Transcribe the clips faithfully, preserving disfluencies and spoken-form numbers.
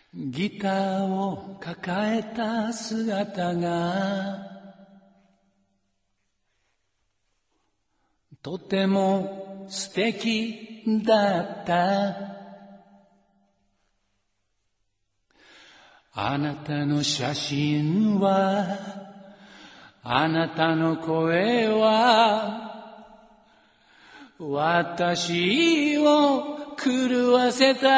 ギターを抱えた姿がとても素敵だった。あなたの写真は、あなたの声は、私を狂わせた。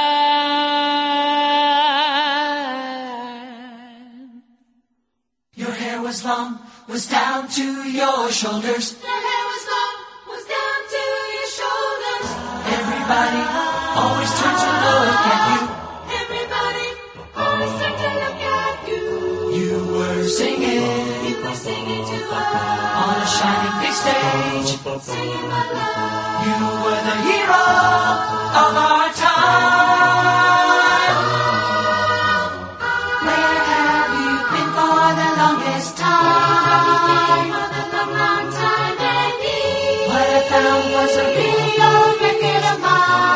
Your hair was long, was down to your shoulders. Your hair was long, was down to your shoulders. Everybody always turned to look at you. Everybody always turned to look at you. You were singing, You were singing to us on a shining big stage. singing my love. You were the hero of our time. Where have you been for the longest time? For the long, long time, Annie. What I found was a really old record of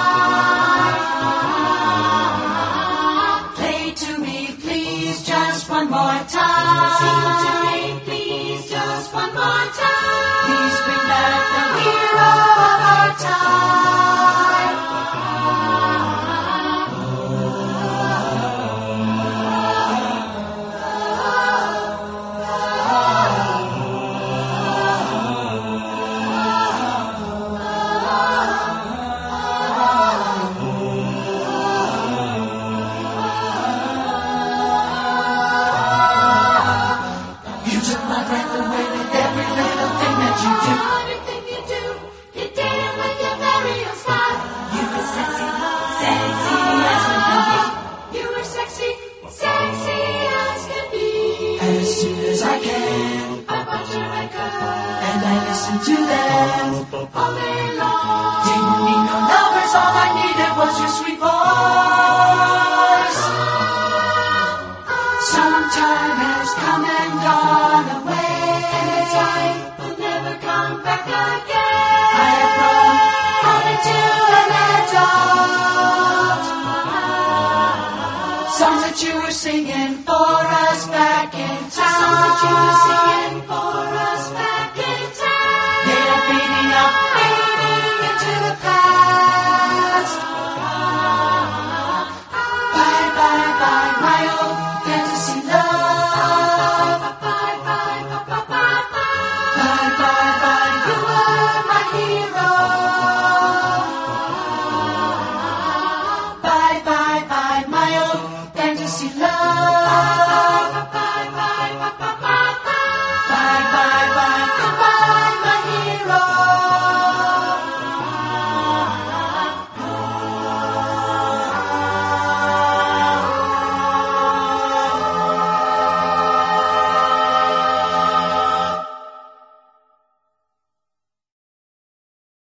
mine. Play to me, please, just one more time. Sing to me, please, just one more time. Please bring back the hero of our time. You took my breath away with every little thing that you do. Everything you do, you did it with your very own style. You were sexy, sexy as can be. You were sexy, sexy as can be. As soon as I can, I watch your record and I listen to them. all day long. Didn't need no numbers, all I needed was your sweet voice. Some time has come and gone away. Time will never come back again. I have grown on into an adult. Songs that you were singing for us back in Songs that you were town. singing for